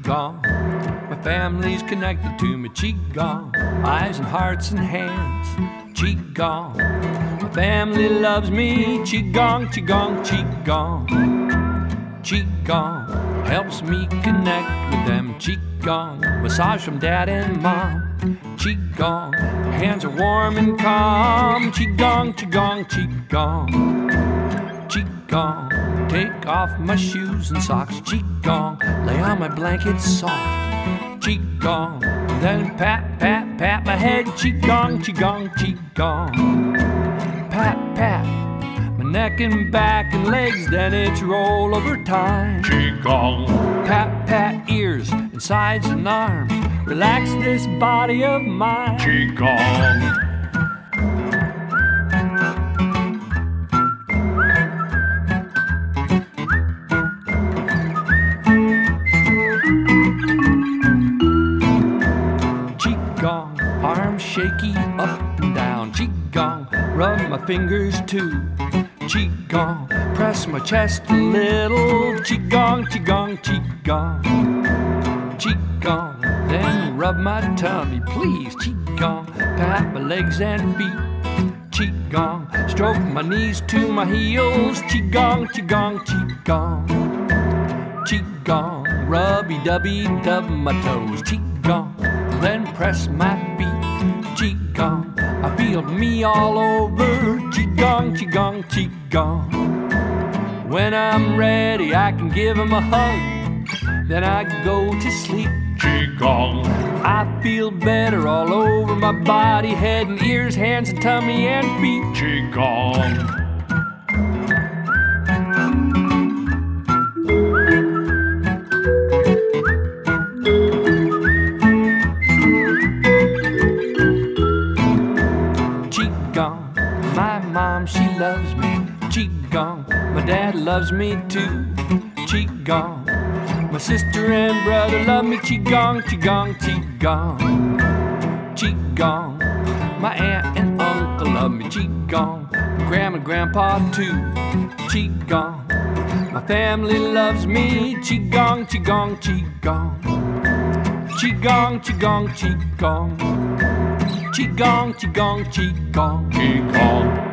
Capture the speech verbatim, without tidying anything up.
Qigong. My family's connected to me. Qigong. Eyes and hearts and hands. Qigong. My family loves me. Qigong, Qigong, Qigong. Qigong helps me connect with them. Qigong, massage from dad and mom. Qigong, hands are warm and calm. Qigong, Qigong, Qigong. Qigong, take off my shoes and socks. Qigong, lay on my blanket soft. Qigong, then pat, pat, pat my head. Qigong, Qigong, Qigong. Pat, pat my neck and back and legs, then it's roll over time. Qigong. Pat, pat ears and sides and arms. Relax this body of mine. Qigong. Qigong, arms shaky up and down. Qigong, rub my fingers too. Qigong, press my chest a little. Qigong, Qigong, Qigong. Qigong, then rub my tummy, please. Qigong, pat my legs and feet. Qigong, stroke my knees to my heels. Qigong, Qigong, Qigong. Qigong, rubby-dubby-dub my toes. Qigong, then press my feet. Qigong, I feel me all over. Qigong, Qigong, Qigong. When I'm ready, I can give him a hug. Then I go to sleep. Qigong. I feel better all over my body, head and ears, hands and tummy and feet. Qigong. Qigong, my mom, she loves me. Qigong, my dad loves me too. Qigong, my sister and brother love me. Qigong, Qigong, Qigong. Qigong, my aunt and uncle love me. Qigong, grandma and grandpa too. Qigong, my family loves me. Qigong, Qigong, Qigong. Qigong, Qigong, Qigong. Qigong, Qigong, Qigong. Qigong.